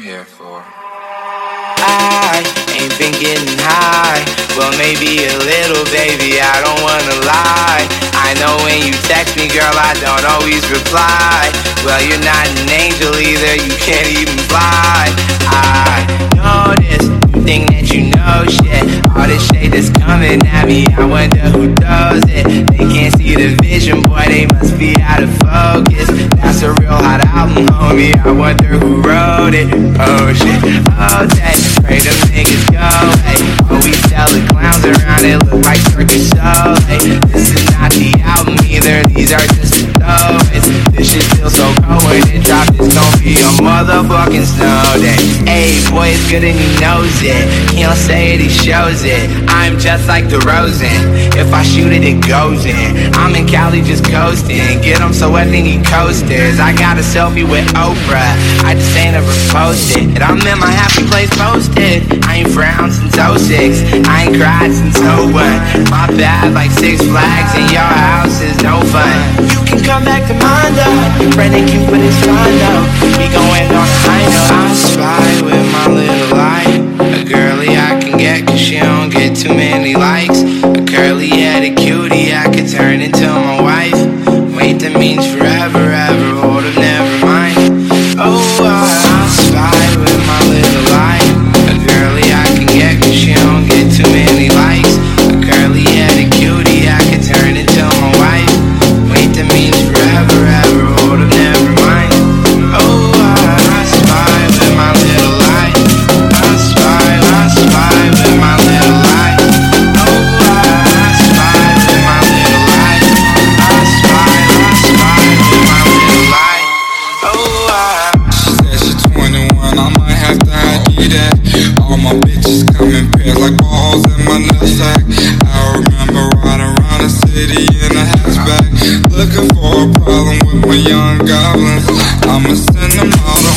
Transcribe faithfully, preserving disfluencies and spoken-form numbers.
here for. I ain't been getting high. Well, maybe a little, baby, I don't wanna lie. I know when you text me, girl, I don't always reply. Well, you're not an angel either, you can't even fly. I know this, you think that you know shit. All this shade that's coming at me, I wonder who does it. They can't see the vision, boy, they must be out of focus. That's a real hot album, homie, I wonder who wrote it. Oh shit, all day, pray them niggas go, hey. Oh, we tell the clowns around, it look like circus show, hey. This is not the album either, these are just the throwaways. This shit feels so cold when it drops, it's gon' be a motherfucking snow day. Hey, boy, it's good and he knows it. He don't say it, he shows it. I'm just like DeRozan. If I shoot it, it goes in. I'm in Cali just coasting. Get him so wet, they need coasters. I got a selfie with Oprah, I just ain't ever posted. I'm in my happy place posted. I ain't frowned since oh six, I ain't cried since oh one. My bad like Six Flags and your house is no fun. You can come back to mine though, Brendan Cupid is fine though. We going on a high note. I spy with my little light, a girly I can get cause she don't get too many likes. A curly headed cutie I could turn into my wife. Wait, that means forever, ever, hold up, never mind. Oh, I spy with my little light, a girly I can get cause she don't get too many likes. A curly headed cutie I could turn into my wife. Wait, that means forever, ever, hold up, never mind. Oh, I spy with my little light, I spy, I spy with my little light. Oh, I spy with my little light, I spy, I spy with my little light. Oh, I She said she twenty-one, I might have to I D that. All my bitches come in pairs like balls in my nutsack. I remember riding around the city in a hatchback, looking for a problem with my young goblins. I'ma send them all to